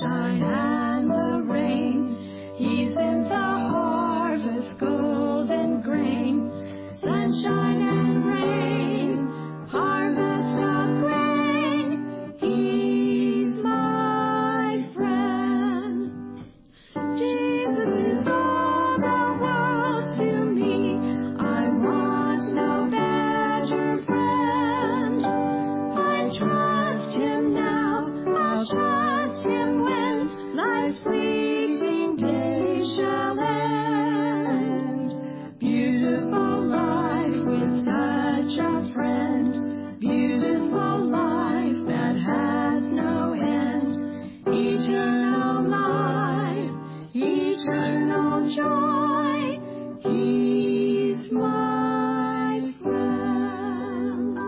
sunshine and the rain. He sends the harvest, golden grain. Sunshine and rain, harvest of grain. He's my friend. Jesus is all the world to me. I want no better friend. I trust him now, I'll trust him when life's fleeting days shall end. Beautiful life with such a friend. Beautiful life that has no end. Eternal life, eternal joy. He's my friend.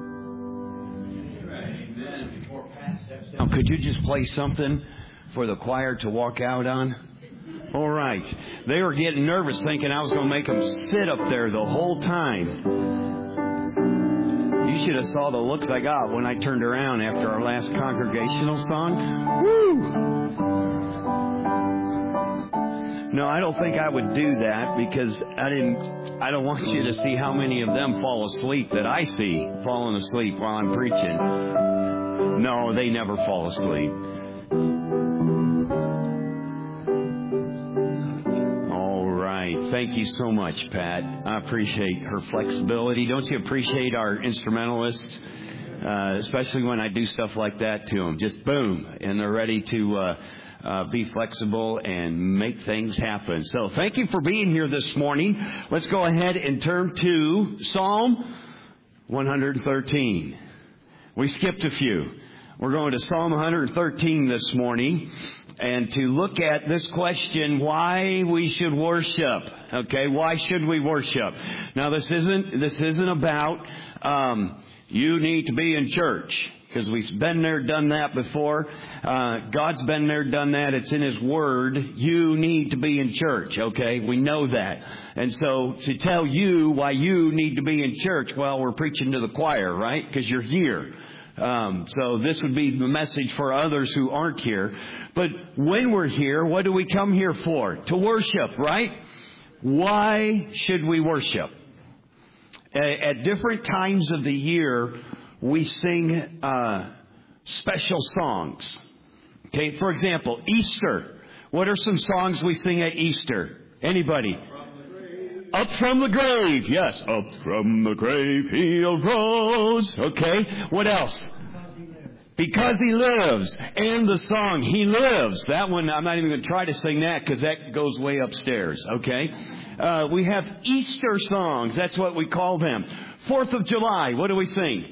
Amen. Before Pat steps down, could you just play something for the choir to walk out on? All right. They were getting nervous thinking I was going to make them sit up there the whole time. You should have saw the looks I got when I turned around after our last congregational song. Woo! No, I don't think I would do that because I don't want you to see how many of them fall asleep that I see falling asleep while I'm preaching. No, they never fall asleep. All right. Thank you so much, Pat. I appreciate her flexibility. Don't you appreciate our instrumentalists? Especially when I do stuff like that to them. Just boom, and they're ready to be flexible and make things happen. So thank you for being here this morning. Let's go ahead and turn to Psalm 113. We skipped a few. We're going to Psalm 113 this morning and to look at this question, why we should worship. Okay, why should we worship? Now this isn't about you need to be in church. Because we've been there, done that before. God's been there, done that. It's in His Word. You need to be in church, okay? We know that. And so to tell you why you need to be in church, well, we're preaching to the choir, right? Because you're here. So this would be the message for others who aren't here. But when we're here, what do we come here for? To worship, right? Why should we worship? At different times of the year, we sing special songs. Okay, for example, Easter. What are some songs we sing at Easter? Anybody? Up from the grave. Yes, up from the grave he arose. Okay, what else? Because he lives. And the song, He Lives. That one, I'm not even going to try to sing that because that goes way upstairs. Okay, we have Easter songs. That's what we call them. 4th of July, what do we sing?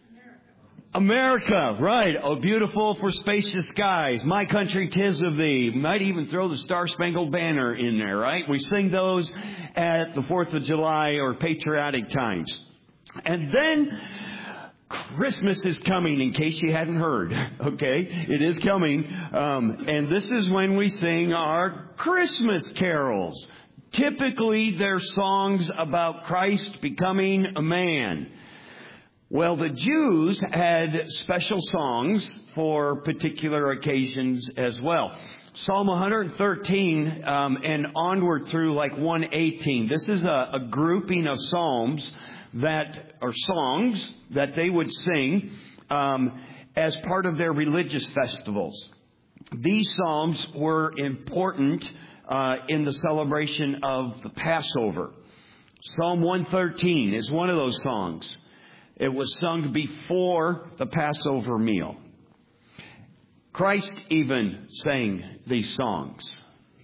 America, right. Oh, beautiful for spacious skies. My country, 'tis of thee. Might even throw the Star-Spangled Banner in there, right? We sing those at the 4th of July or patriotic times. And then Christmas is coming, in case you hadn't heard. Okay, it is coming. And this is when we sing our Christmas carols. Typically, they're songs about Christ becoming a man. Well, the Jews had special songs for particular occasions as well. Psalm 113 and onward through like 118. This is a grouping of psalms that are songs that they would sing as part of their religious festivals. These psalms were important in the celebration of the Passover. Psalm 113 is one of those songs. It was sung before the Passover meal. Christ even sang these songs.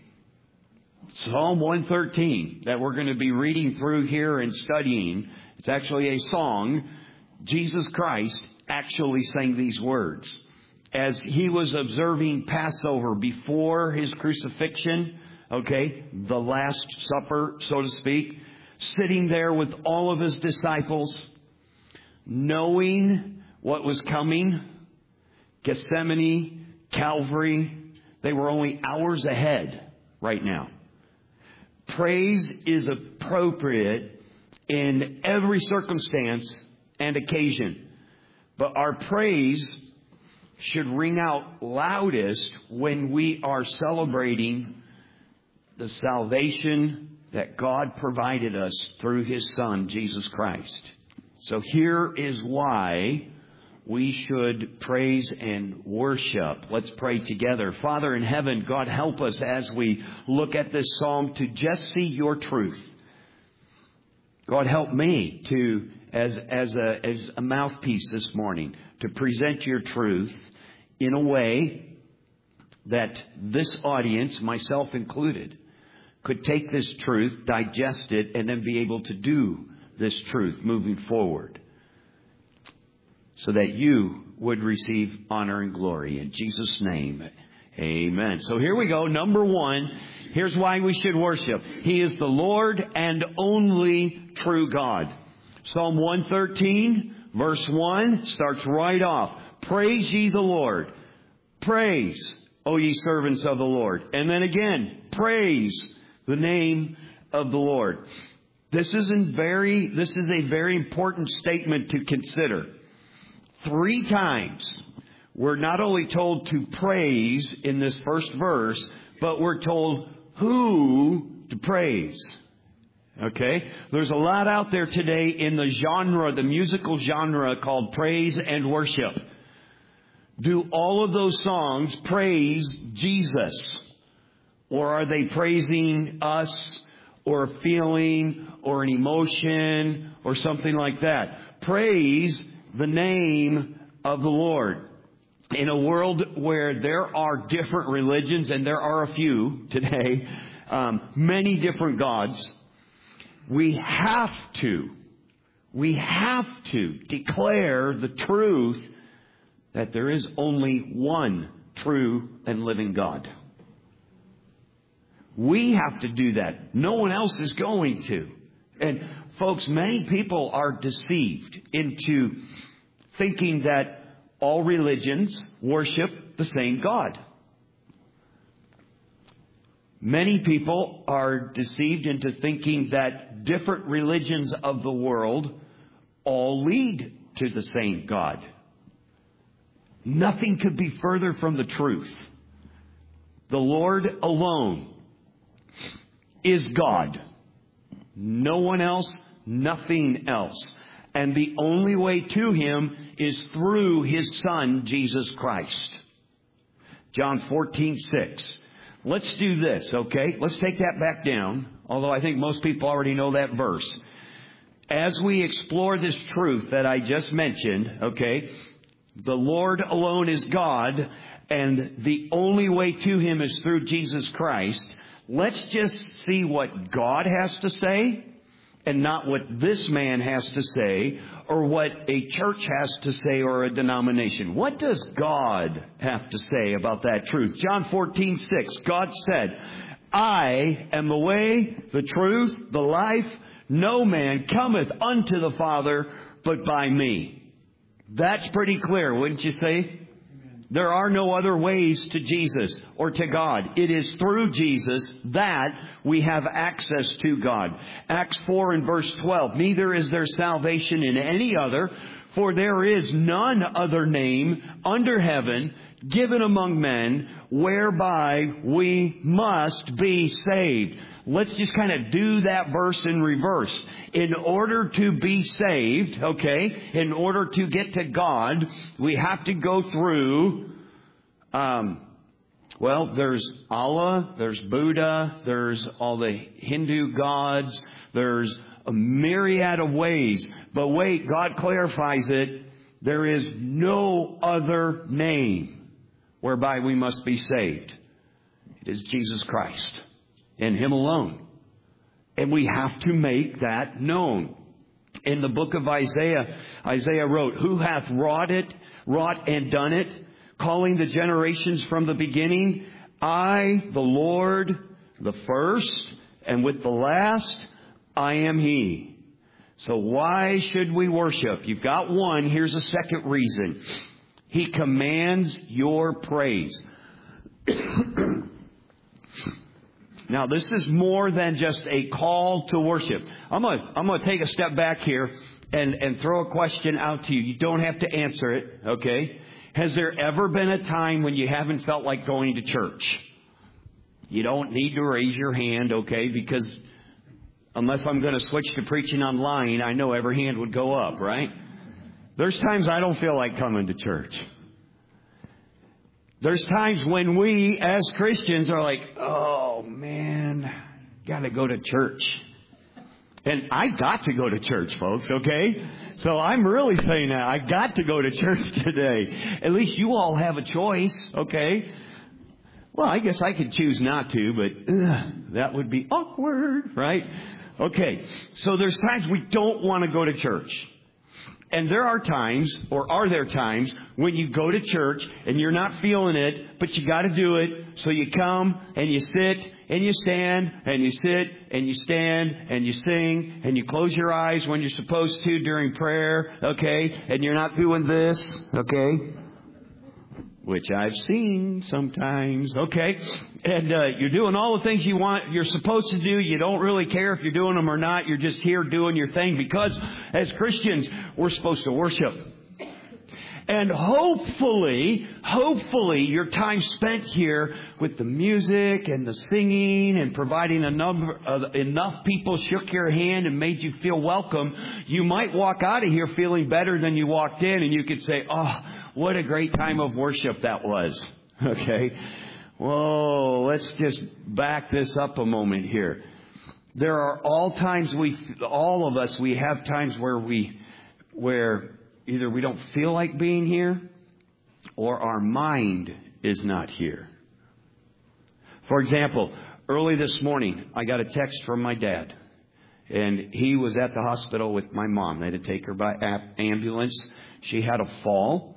Psalm 113 that we're going to be reading through here and studying, it's actually a song. Jesus Christ actually sang these words as he was observing Passover before his crucifixion, okay, the Last Supper, so to speak, sitting there with all of his disciples, knowing what was coming. Gethsemane, Calvary, they were only hours ahead right now. Praise is appropriate in every circumstance and occasion. But our praise should ring out loudest when we are celebrating the salvation that God provided us through His Son, Jesus Christ. So here is why we should praise and worship. Let's pray together. Father in heaven, God, help us as we look at this psalm to just see your truth. God, help me to, as a mouthpiece this morning, to present your truth in a way that this audience, myself included, could take this truth, digest it, and then be able to do this truth moving forward, so that you would receive honor and glory. In Jesus' name, amen. So here we go. Number one, here's why we should worship. He is the Lord and only true God. Psalm 113, verse 1, starts right off. Praise ye the Lord. Praise, O ye servants of the Lord. And then again, praise the name of the Lord. This is a very important statement to consider. 3 times we're not only told to praise in this first verse, but we're told who to praise. Okay? There's a lot out there today in the musical genre called praise and worship. Do all of those songs praise Jesus? Or are they praising us or a feeling or an emotion or something like that? Praise the name of the Lord. In a world where there are different religions, and there are a few today, many different gods, we have to declare the truth that there is only one true and living God. We have to do that. No one else is going to. And folks, many people are deceived into thinking that all religions worship the same God. Many people are deceived into thinking that different religions of the world all lead to the same God. Nothing could be further from the truth. The Lord alone is God. No one else, nothing else. And the only way to Him is through His Son, Jesus Christ. John 14:6. Let's do this, okay? Let's take that back down, although I think most people already know that verse. As we explore this truth that I just mentioned, okay, the Lord alone is God, and the only way to Him is through Jesus Christ. Let's just see what God has to say, and not what this man has to say, or what a church has to say, or a denomination. What does God have to say about that truth? John 14:6, God said, I am the way, the truth, the life. No man cometh unto the Father but by me. That's pretty clear, wouldn't you say? There are no other ways to Jesus or to God. It is through Jesus that we have access to God. Acts 4 and verse 12. Neither is there salvation in any other, for there is none other name under heaven given among men whereby we must be saved. Let's just kind of do that verse in reverse. In order to be saved, okay, in order to get to God, we have to go through, there's Allah, there's Buddha, there's all the Hindu gods, there's a myriad of ways. But wait, God clarifies it. There is no other name whereby we must be saved. It is Jesus Christ. And Him alone. And we have to make that known. In the book of Isaiah, Isaiah wrote, who hath wrought and done it, calling the generations from the beginning? I, the Lord, the first, and with the last, I am He. So why should we worship? You've got one. Here's a second reason. He commands your praise. Now, this is more than just a call to worship. I'm going to take a step back here and throw a question out to you. You don't have to answer it, okay? Has there ever been a time when you haven't felt like going to church? You don't need to raise your hand, okay? Because unless I'm going to switch to preaching online, I know every hand would go up, right? There's times I don't feel like coming to church. There's times when we, as Christians, are like, oh, man, got to go to church. And I got to go to church, folks, okay? So I'm really saying that. I got to go to church today. At least you all have a choice, okay? Well, I guess I could choose not to, but that would be awkward, right? Okay, so there's times we don't want to go to church. And there are times, or are there times, when you go to church and you're not feeling it, but you got to do it. So you come and you sit and you stand and you sit and you stand and you sing and you close your eyes when you're supposed to during prayer, okay? And you're not doing this, okay? Which I've seen sometimes, okay? And you're doing all the things you're supposed to do. You don't really care if you're doing them or not. You're just here doing your thing because as Christians, we're supposed to worship. And hopefully, your time spent here with the music and the singing and providing enough people shook your hand and made you feel welcome, you might walk out of here feeling better than you walked in, and you could say, oh, what a great time of worship that was. Okay? Whoa, let's just back this up a moment here. There are all of us, we have times where either we don't feel like being here or our mind is not here. For example, early this morning, I got a text from my dad. And he was at the hospital with my mom. They had to take her by ambulance. She had a fall.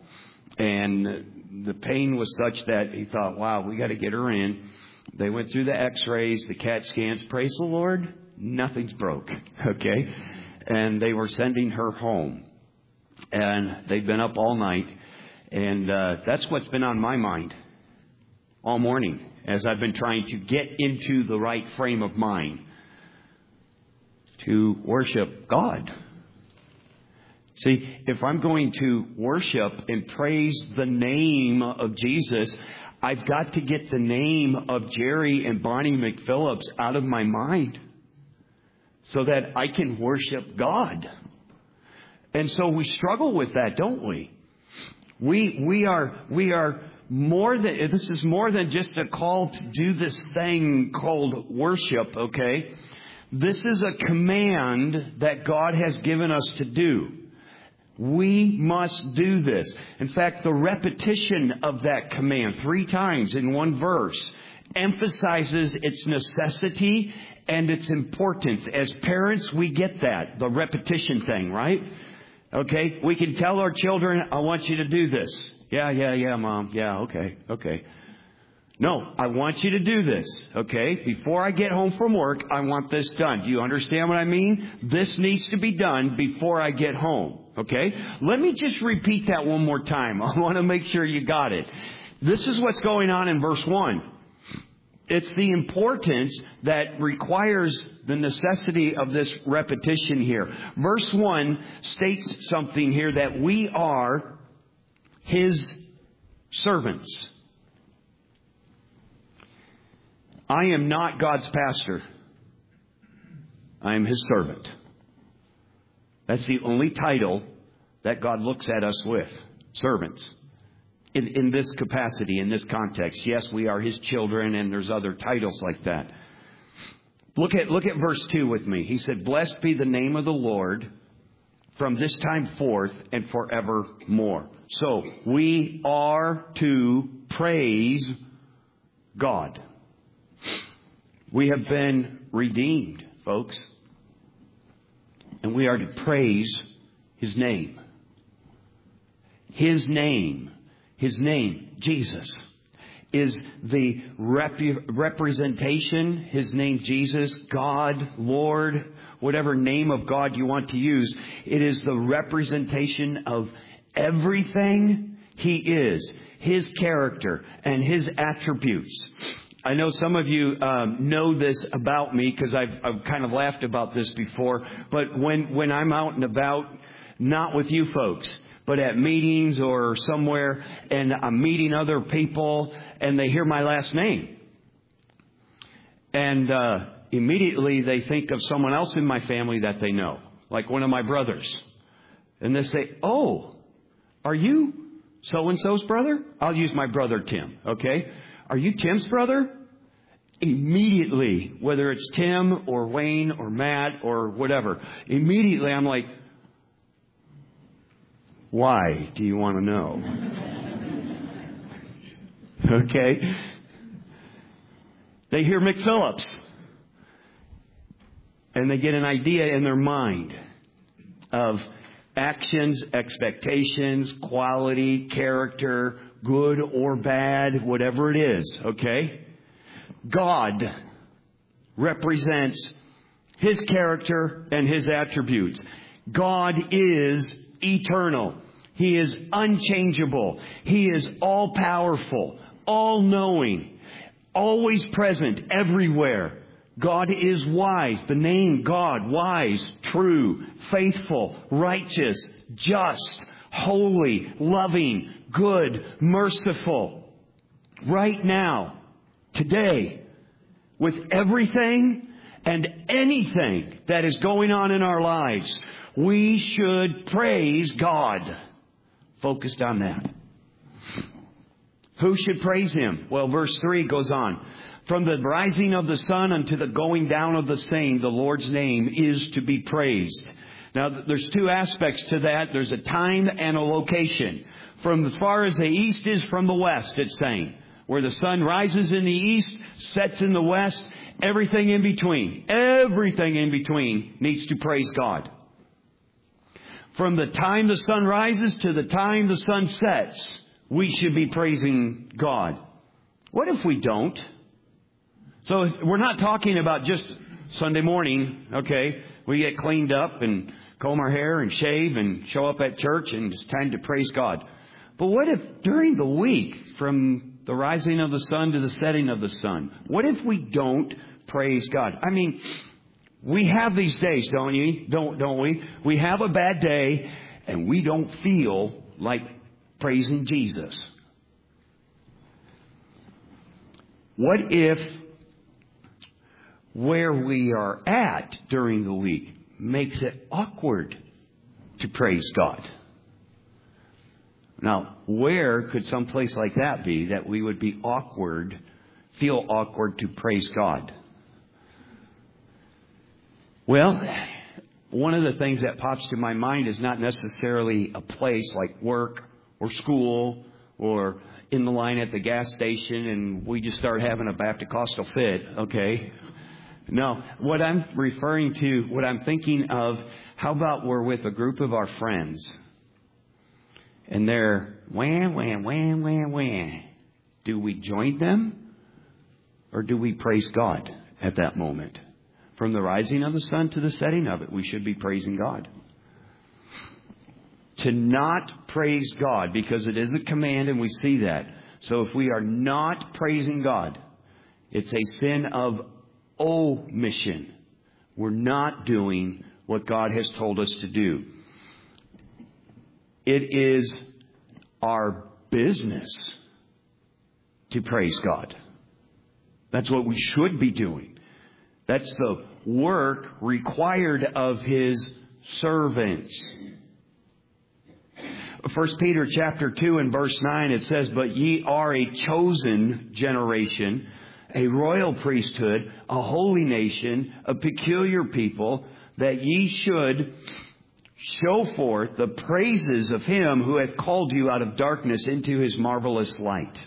And the pain was such that he thought, wow, we got to get her in. They went through the x-rays, the CAT scans. Praise the Lord, nothing's broke. Okay? And they were sending her home. And they've been up all night. And that's what's been on my mind all morning as I've been trying to get into the right frame of mind to worship God. See, if I'm going to worship and praise the name of Jesus, I've got to get the name of Jerry and Bonnie McPhillips out of my mind so that I can worship God. And so we struggle with that, don't we? We are more than, this is more than just a call to do this thing called worship, okay? This is a command that God has given us to do. We must do this. In fact, the repetition of that command 3 times in one verse emphasizes its necessity and its importance. As parents, we get that, the repetition thing, right? Okay, we can tell our children, I want you to do this. Yeah, Mom. Yeah, okay. No, I want you to do this, okay? Before I get home from work, I want this done. Do you understand what I mean? This needs to be done before I get home, okay? Let me just repeat that one more time. I want to make sure you got it. This is what's going on in verse 1. It's the importance that requires the necessity of this repetition here. Verse 1 states something here that we are His servants. I am not God's pastor. I am His servant. That's the only title that God looks at us with. Servants. In this capacity, in this context. Yes, we are His children, and there's other titles like that. Look at verse 2 with me. He said, blessed be the name of the Lord from this time forth and forevermore. So, we are to praise God. We have been redeemed, folks. And we are to praise His name. His name, Jesus, is the representation. His name, Jesus, God, Lord, whatever name of God you want to use. It is the representation of everything He is, His character and His attributes. I know some of you know this about me because I've kind of laughed about this before. But when I'm out and about, not with you folks, but at meetings or somewhere, and I'm meeting other people, and they hear my last name. And immediately they think of someone else in my family that they know, like one of my brothers. And they say, "Oh, are you so-and-so's brother?" I'll use my brother Tim, okay? "Are you Tim's brother?" Immediately, whether it's Tim or Wayne or Matt or whatever, immediately I'm like, "Why do you want to know?" Okay? They hear McPhillips, and they get an idea in their mind of actions, expectations, quality, character, good or bad, whatever it is, okay? God represents His character and His attributes. God is eternal. He is unchangeable. He is all-powerful, all-knowing, always present everywhere. God is wise. The name God, wise, true, faithful, righteous, just, holy, loving, good, merciful. Right now, today, with everything and anything that is going on in our lives, we should praise God. Focused on that. Who should praise Him? Well, verse 3 goes on. From the rising of the sun unto the going down of the same, the Lord's name is to be praised. Now, there's two aspects to that. There's a time and a location. From as far as the east is from the west, it's saying. Where the sun rises in the east, sets in the west, everything in between needs to praise God. From the time the sun rises to the time the sun sets, we should be praising God. What if we don't? So we're not talking about just Sunday morning, okay? We get cleaned up and comb our hair and shave and show up at church and it's time to praise God. But what if during the week, from the rising of the sun to the setting of the sun, what if we don't praise God? I mean, we have these days, don't we? We have a bad day and we don't feel like praising Jesus. What if where we are at during the week makes it awkward to praise God? Now, where could some place like that be that we would be awkward, feel awkward to praise God? Well, one of the things that pops to my mind is not necessarily a place like work or school or in the line at the gas station and we just start having a Baptist-costal fit, okay? No, what I'm referring to, what I'm thinking of, how about we're with a group of our friends and they're wham, wham, wham, wham, wham. Do we join them or do we praise God at that moment? From the rising of the sun to the setting of it, we should be praising God. To not praise God, because it is a command and we see that. So if we are not praising God, it's a sin of omission. We're not doing what God has told us to do. It is our business to praise God. That's what we should be doing. That's the work required of His servants. 1 Peter chapter 2 and verse 9, it says, "But ye are a chosen generation, a royal priesthood, a holy nation, a peculiar people, that ye should show forth the praises of Him who hath called you out of darkness into His marvelous light."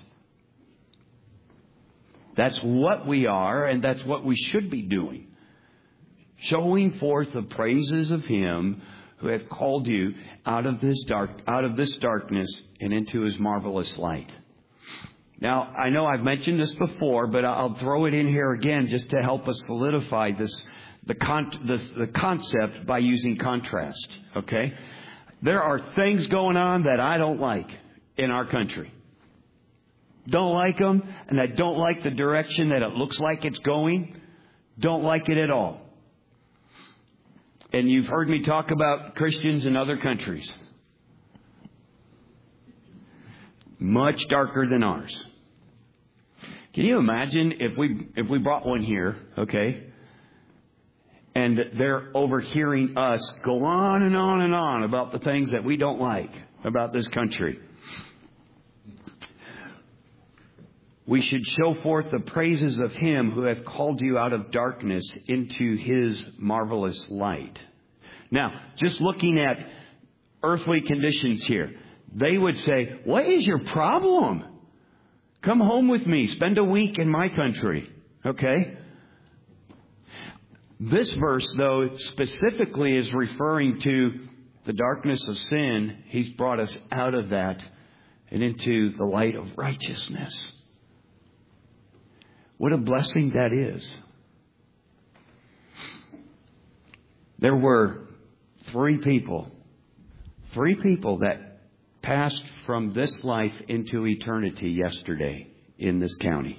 That's what we are, and that's what we should be doing. Showing forth the praises of Him who hath called you out of this darkness and into His marvelous light. Now, I know I've mentioned this before, but I'll throw it in here again just to help us solidify the concept by using contrast. Okay? There are things going on that I don't like in our country. Don't like them, and I don't like the direction that it looks like it's going. Don't like it at all. And you've heard me talk about Christians in other countries. much darker than ours. Can you imagine if we brought one here, okay, and they're overhearing us go on and on and on about the things that we don't like about this country? We should show forth the praises of Him who hath called you out of darkness into His marvelous light. Now, just looking at earthly conditions here, they would say, what is your problem? Come home with me. Spend a week in my country. Okay? This verse, though, specifically is referring to the darkness of sin. He's brought us out of that and into the light of righteousness. What a blessing that is. There were three people that passed from this life into eternity yesterday in this county.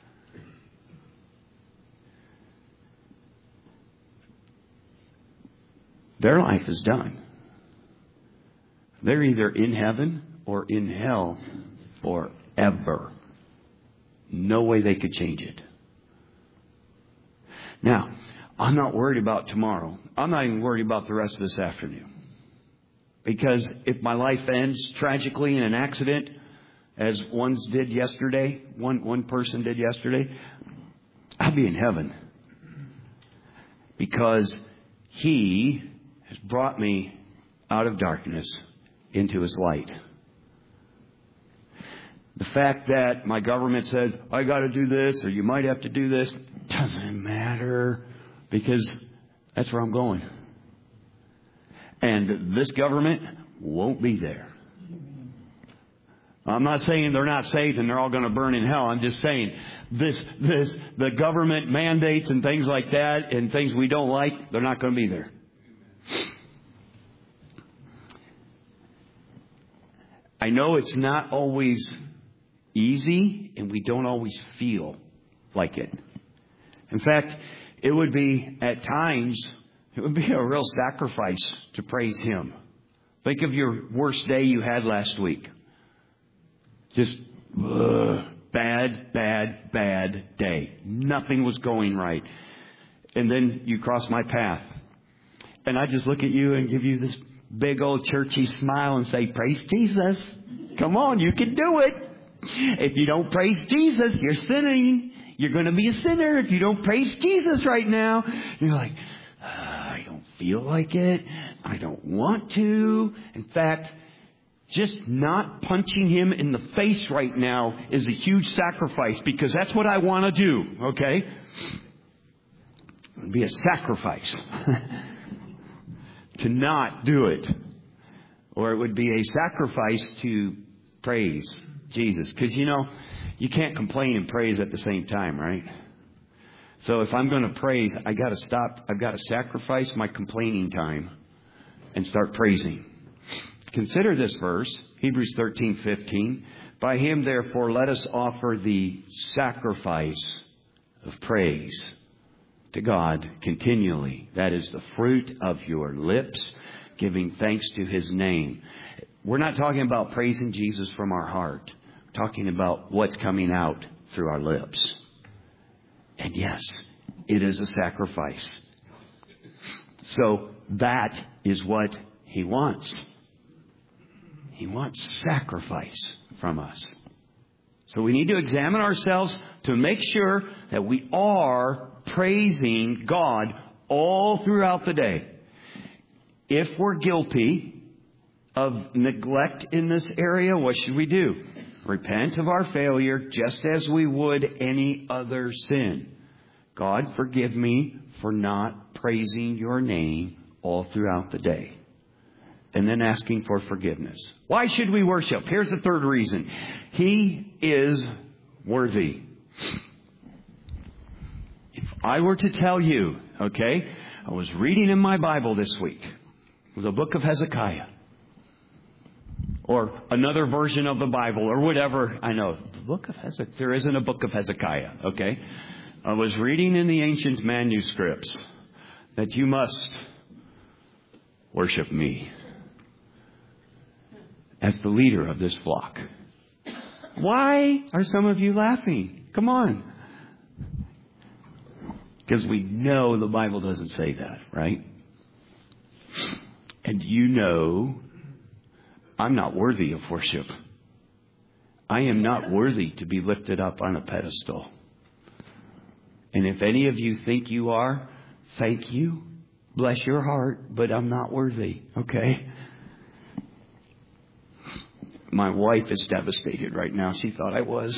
Their life is done. They're either in heaven or in hell forever. No way they could change it. Now, I'm not worried about tomorrow. I'm not even worried about the rest of this afternoon. Because if my life ends tragically in an accident, as one person did yesterday, I'll be in heaven. Because He has brought me out of darkness into His light. The fact that my government says, I got to do this, or you might have to do this, doesn't matter, because that's where I'm going. And this government won't be there. I'm not saying they're not saved and they're all going to burn in hell. I'm just saying the government mandates and things like that and things we don't like, they're not going to be there. I know it's not always easy and we don't always feel like it. In fact, it would be at times, it would be a real sacrifice to praise Him. Think of your worst day you had last week. Just bad day. Nothing was going right. And then you cross my path. And I just look at you and give you this big old churchy smile and say, praise Jesus. Come on, you can do it. If you don't praise Jesus, you're sinning. You're going to be a sinner if you don't praise Jesus right now. You're like, I don't feel like it. I don't want to. In fact, just not punching Him in the face right now is a huge sacrifice because that's what I want to do. Okay? It would be a sacrifice to not do it. Or it would be a sacrifice to praise Jesus. Because, you can't complain and praise at the same time, right? So if I'm going to praise, I got to stop. I've got to sacrifice my complaining time and start praising. Consider this verse, Hebrews 13:15. By Him, therefore, let us offer the sacrifice of praise to God continually. That is the fruit of your lips, giving thanks to His name. We're not talking about praising Jesus from our heart. We're talking about what's coming out through our lips. And yes, it is a sacrifice. So that is what He wants. He wants sacrifice from us. So we need to examine ourselves to make sure that we are praising God all throughout the day. If we're guilty of neglect in this area, what should we do? Repent of our failure just as we would any other sin. God, forgive me for not praising your name all throughout the day. And then asking for forgiveness. Why should we worship? Here's the third reason. He is worthy. If I were to tell you, okay, I was reading in my Bible this week, the book of Hezekiah. Or another version of the Bible, or whatever. I know, the book of Hezekiah. There isn't a book of Hezekiah, okay? I was reading in the ancient manuscripts that you must worship me as the leader of this flock. Why are some of you laughing? Come on. Because we know the Bible doesn't say that, right? And you know, I'm not worthy of worship. I am not worthy to be lifted up on a pedestal. And if any of you think you are, thank you. Bless your heart, but I'm not worthy, okay? My wife is devastated right now. She thought I was.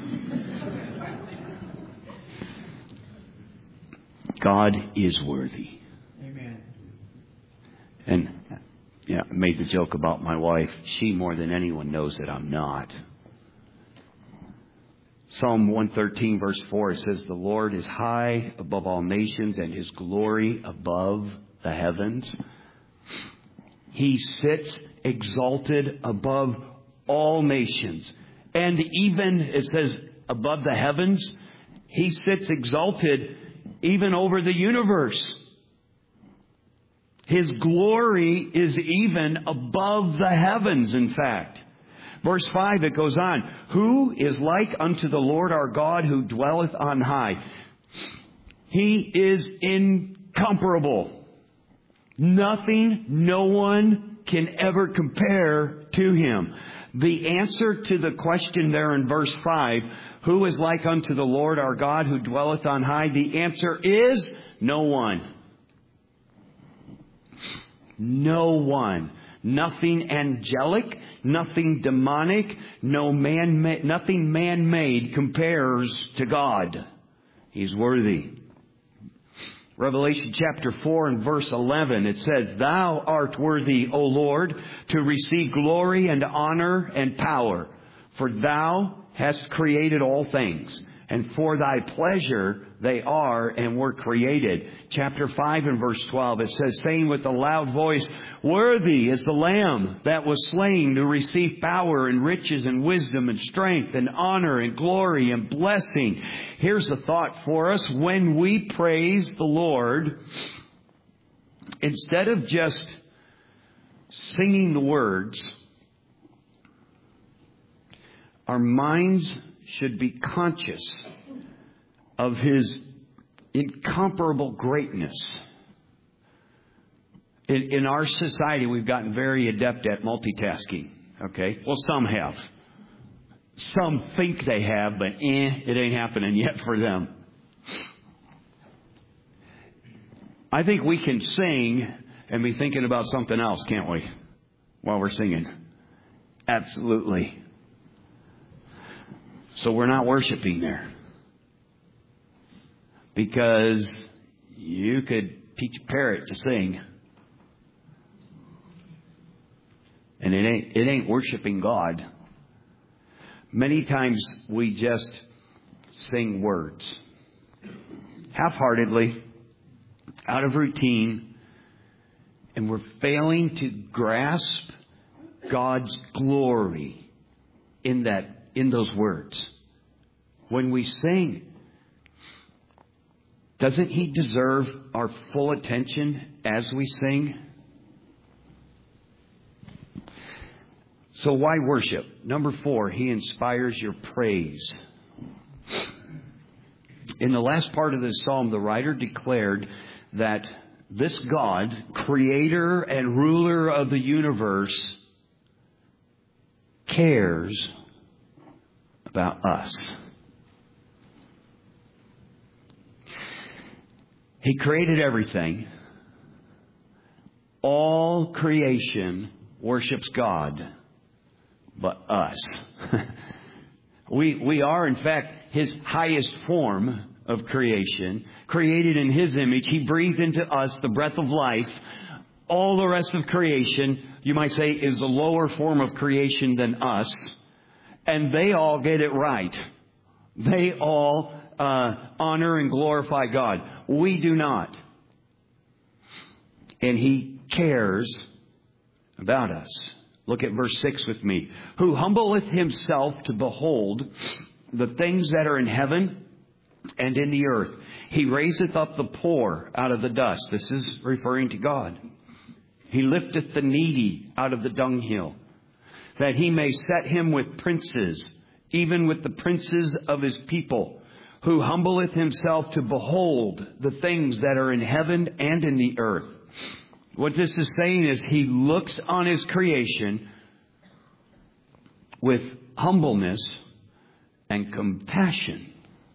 God is worthy. Amen. And I made the joke about my wife. She more than anyone knows that I'm not. Psalm 113 verse 4, it says, the Lord is high above all nations and His glory above the heavens. He sits exalted above all nations. And even, it says, above the heavens, He sits exalted even over the universe. His glory is even above the heavens, in fact. Verse 5, it goes on. Who is like unto the Lord our God who dwelleth on high? He is incomparable. Nothing, no one can ever compare to Him. The answer to the question there in verse 5, who is like unto the Lord our God who dwelleth on high? The answer is no one. No one. Nothing angelic, nothing demonic, nothing man-made compares to God. He's worthy. Revelation chapter 4 and verse 11, it says, Thou art worthy, O Lord, to receive glory and honor and power, for Thou hast created all things, and for Thy pleasure they are and were created. Chapter 5 and verse 12, it says, saying with a loud voice, Worthy is the Lamb that was slain to receive power and riches and wisdom and strength and honor and glory and blessing. Here's the thought for us. When we praise the Lord, instead of just singing the words, our minds should be conscious of His incomparable greatness. In our society, we've gotten very adept at multitasking. Okay? Well, some have. Some think they have, but it ain't happening yet for them. I think we can sing and be thinking about something else, can't we? While we're singing. Absolutely. So we're not worshiping there. Because you could teach a parrot to sing. And it ain't worshiping God. Many times we just sing words. Half-heartedly, out of routine, and we're failing to grasp God's glory in those words. When we sing, doesn't He deserve our full attention as we sing? So why worship? Number 4, He inspires your praise. In the last part of this psalm, the writer declared that this God, creator and ruler of the universe, cares about us. He created everything. All creation worships God, but us. We are, in fact, His highest form of creation, created in His image. He breathed into us the breath of life. All the rest of creation, you might say, is a lower form of creation than us. And they all get it right. They all honor and glorify God. We do not. And He cares about us. Look at verse 6 with me. Who humbleth Himself to behold the things that are in heaven and in the earth. He raiseth up the poor out of the dust. This is referring to God. He lifteth the needy out of the dunghill, that He may set him with princes, even with the princes of his people, who humbleth himself to behold the things that are in heaven and in the earth. What this is saying is he looks on his creation with humbleness and compassion.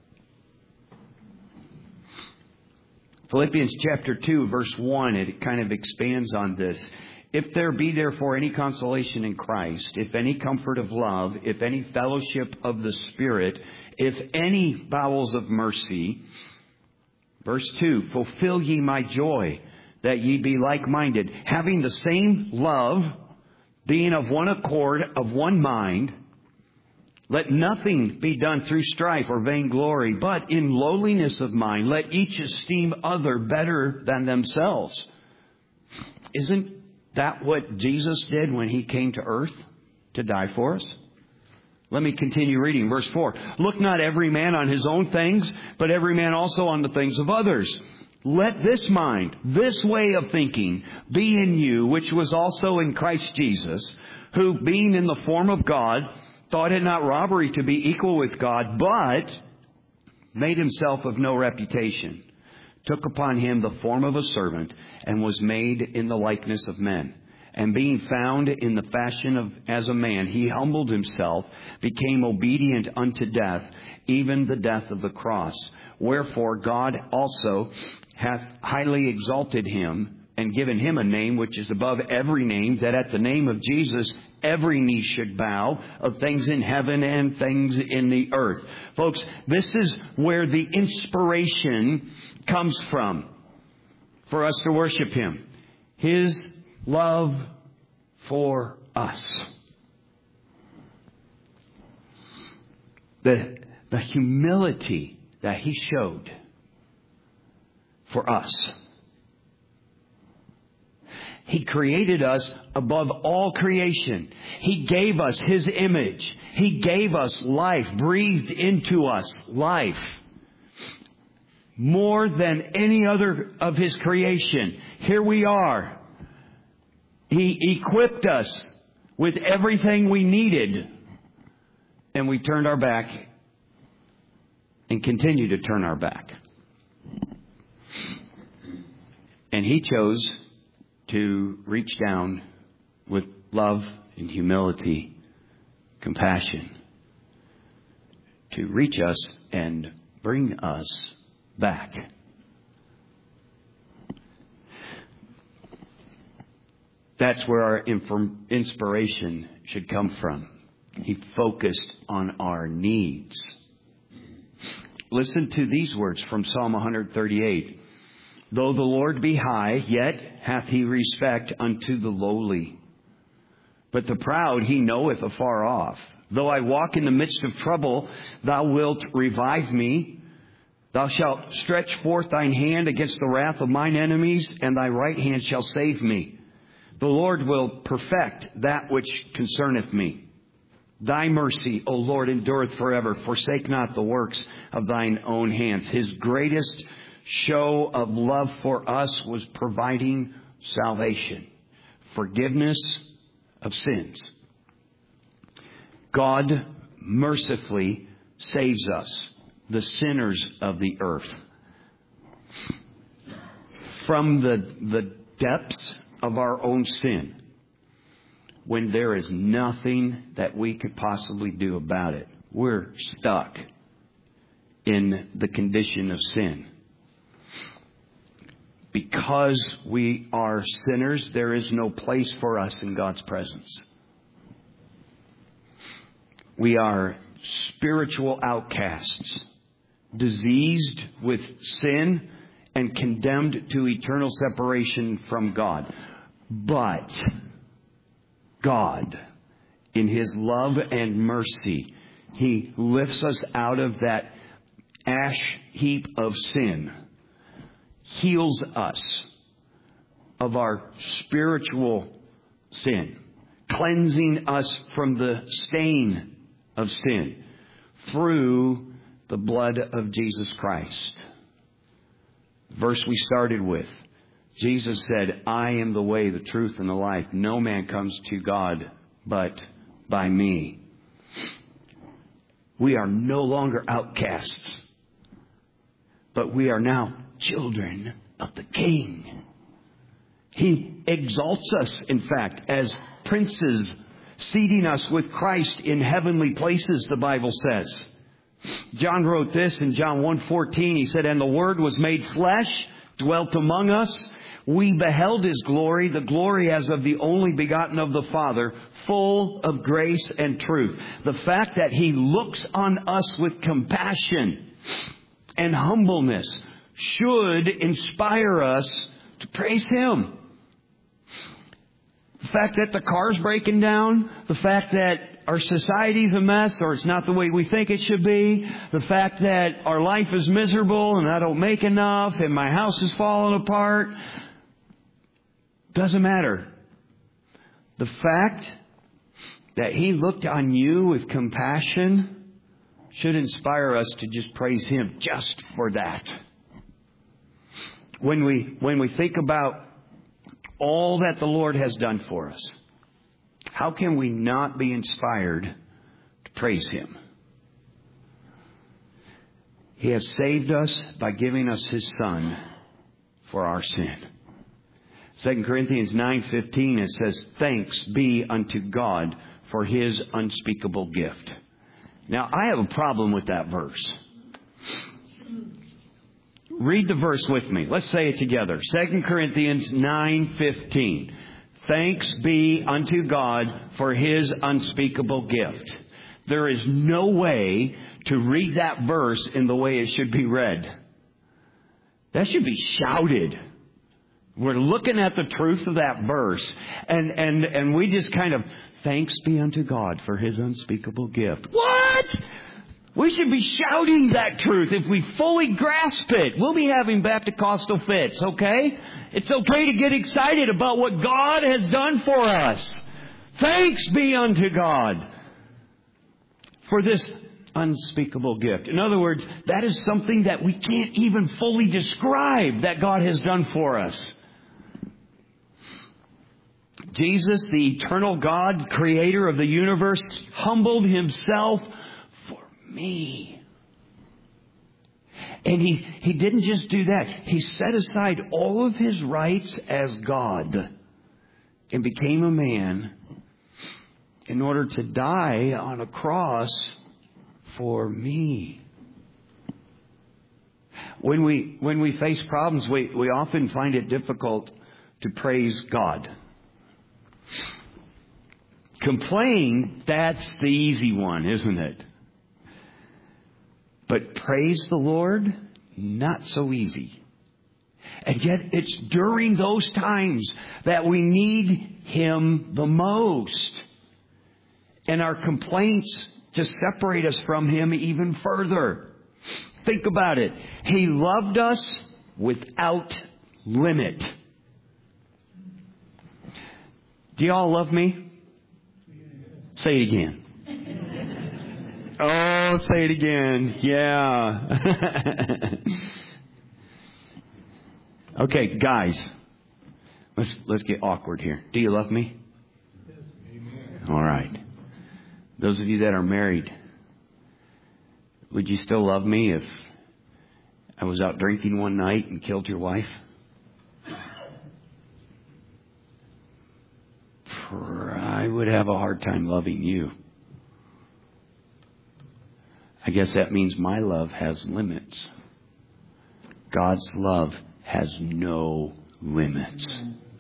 Philippians chapter 2, verse 1, it kind of expands on this. If there be therefore any consolation in Christ, if any comfort of love, if any fellowship of the Spirit, if any bowels of mercy. Verse 2, fulfill ye my joy, that ye be like-minded, having the same love, being of one accord, of one mind. Let nothing be done through strife or vainglory, but in lowliness of mind, let each esteem other better than themselves. Isn't that what Jesus did when he came to earth to die for us? Let me continue reading. Verse 4. Look not every man on his own things, but every man also on the things of others. Let this mind, this way of thinking, be in you, which was also in Christ Jesus, who being in the form of God, thought it not robbery to be equal with God, but made himself of no reputation, took upon him the form of a servant, and was made in the likeness of men. And being found in the fashion as a man, he humbled himself, became obedient unto death, even the death of the cross. Wherefore God also hath highly exalted him, and given him a name which is above every name, that at the name of Jesus every knee should bow, of things in heaven and things in the earth. Folks, this is where the inspiration comes from for us to worship him. His love for us. The humility that he showed for us. He created us above all creation. He gave us his image. He gave us life, breathed into us life. More than any other of his creation. Here we are. He equipped us with everything we needed. And we turned our back and continue to turn our back. And he chose to reach down with love and humility, compassion, to reach us and bring us back. That's where our inspiration should come from. He focused on our needs. Listen to these words from Psalm 138. Though the Lord be high, yet hath he respect unto the lowly. But the proud he knoweth afar off. Though I walk in the midst of trouble, thou wilt revive me. Thou shalt stretch forth thine hand against the wrath of mine enemies, and thy right hand shall save me. The Lord will perfect that which concerneth me. Thy mercy, O Lord, endureth forever. Forsake not the works of thine own hands. His greatest show of love for us was providing salvation, forgiveness of sins. God mercifully saves us, the sinners of the earth, from the depths of our own sin, when there is nothing that we could possibly do about it. We're stuck in the condition of sin. Because we are sinners, there is no place for us in God's presence. We are spiritual outcasts, diseased with sin and condemned to eternal separation from God. But God, in his love and mercy, he lifts us out of that ash heap of sin, heals us of our spiritual sin, cleansing us from the stain of sin through the blood of Jesus Christ. The verse we started with, Jesus said, I am the way, the truth, and the life. No man comes to God but by me. We are no longer outcasts, but we are now children of the King. He exalts us, in fact, as princes, seating us with Christ in heavenly places, the Bible says. John wrote this in John 1:14. He said, "And the Word was made flesh, dwelt among us. We beheld His glory, the glory as of the only begotten of the Father, full of grace and truth." The fact that He looks on us with compassion and humbleness should inspire us to praise Him. The fact that the car's breaking down, the fact that our society's a mess or it's not the way we think it should be, the fact that our life is miserable and I don't make enough and my house is falling apart, doesn't matter. The fact that He looked on you with compassion should inspire us to just praise Him just for that. When we think about all that the Lord has done for us, how can we not be inspired to praise Him? He has saved us by giving us His Son for our sin. 2 Corinthians 9:15, it says, "Thanks be unto God for His unspeakable gift." Now, I have a problem with that verse. Read the verse with me. Let's say it together. 2 Corinthians 9:15. "Thanks be unto God for His unspeakable gift." There is no way to read that verse in the way it should be read. That should be shouted. We're looking at the truth of that verse, and we just kind of, thanks be unto God for His unspeakable gift. What? We should be shouting that truth if we fully grasp it. We'll be having Baptist-costal fits, okay? It's okay to get excited about what God has done for us. Thanks be unto God for this unspeakable gift. In other words, that is something that we can't even fully describe that God has done for us. Jesus, the eternal God, creator of the universe, humbled Himself for me. And He didn't just do that. He set aside all of His rights as God and became a man in order to die on a cross for me. When we face problems, we often find it difficult to praise God. Complain, that's the easy one, isn't it? But praise the Lord, not so easy. And yet it's during those times that we need Him the most. And our complaints just separate us from Him even further. Think about it. He loved us without limit. Do y'all love me? Say it again. Oh, say it again. Yeah. Okay, guys. Let's get awkward here. Do you love me? Amen. All right. Those of you that are married, would you still love me if I was out drinking one night and killed your wife? I would have a hard time loving you. I guess that means my love has limits. God's love has no limits.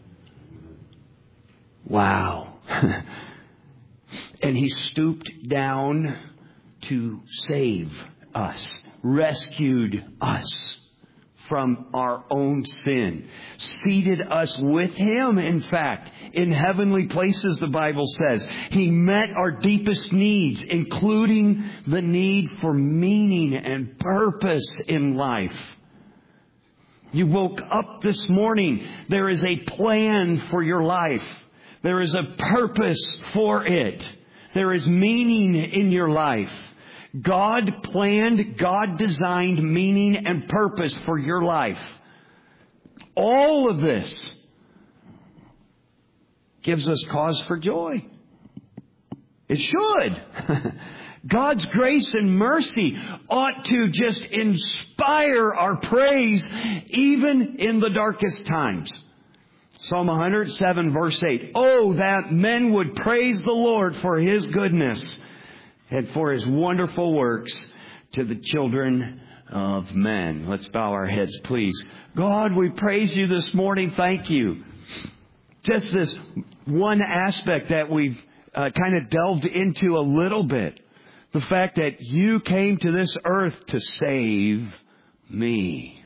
Wow. And He stooped down to save us, rescued us from our own sin, seated us with Him, in fact, in heavenly places, the Bible says. He met our deepest needs, including the need for meaning and purpose in life. You woke up this morning. There is a plan for your life. There is a purpose for it. There is meaning in your life. God planned, God designed meaning and purpose for your life. All of this gives us cause for joy. It should. God's grace and mercy ought to just inspire our praise even in the darkest times. Psalm 107 verse 8. Oh, that men would praise the Lord for His goodness and for His wonderful works to the children of men. Let's bow our heads, please. God, we praise You this morning. Thank You. Just this one aspect that we've kind of delved into a little bit. The fact that You came to this earth to save me.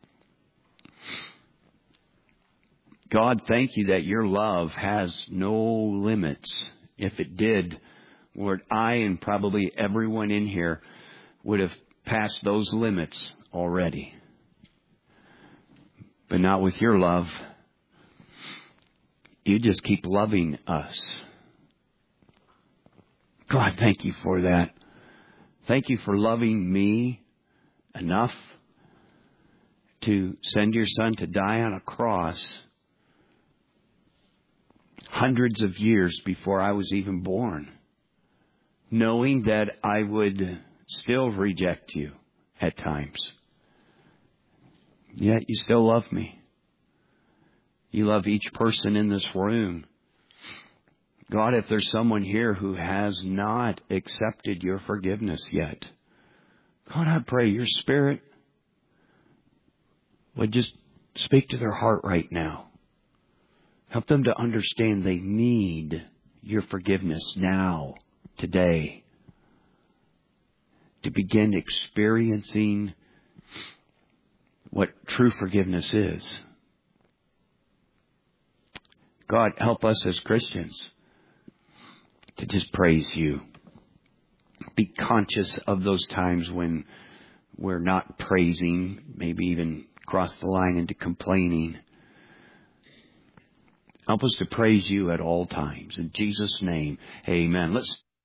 God, thank You that Your love has no limits. If it did, Lord, I and probably everyone in here would have passed those limits already. But not with Your love. You just keep loving us. God, thank You for that. Thank You for loving me enough to send Your Son to die on a cross hundreds of years before I was even born, knowing that I would still reject You at times. Yet You still love me. You love each person in this room. God, if there's someone here who has not accepted Your forgiveness yet, God, I pray Your Spirit would just speak to their heart right now. Help them to understand they need Your forgiveness now, today, to begin experiencing what true forgiveness is. God, help us as Christians to just praise You. Be conscious of those times when we're not praising, maybe even cross the line into complaining. Help us to praise You at all times. In Jesus' name, amen. Let's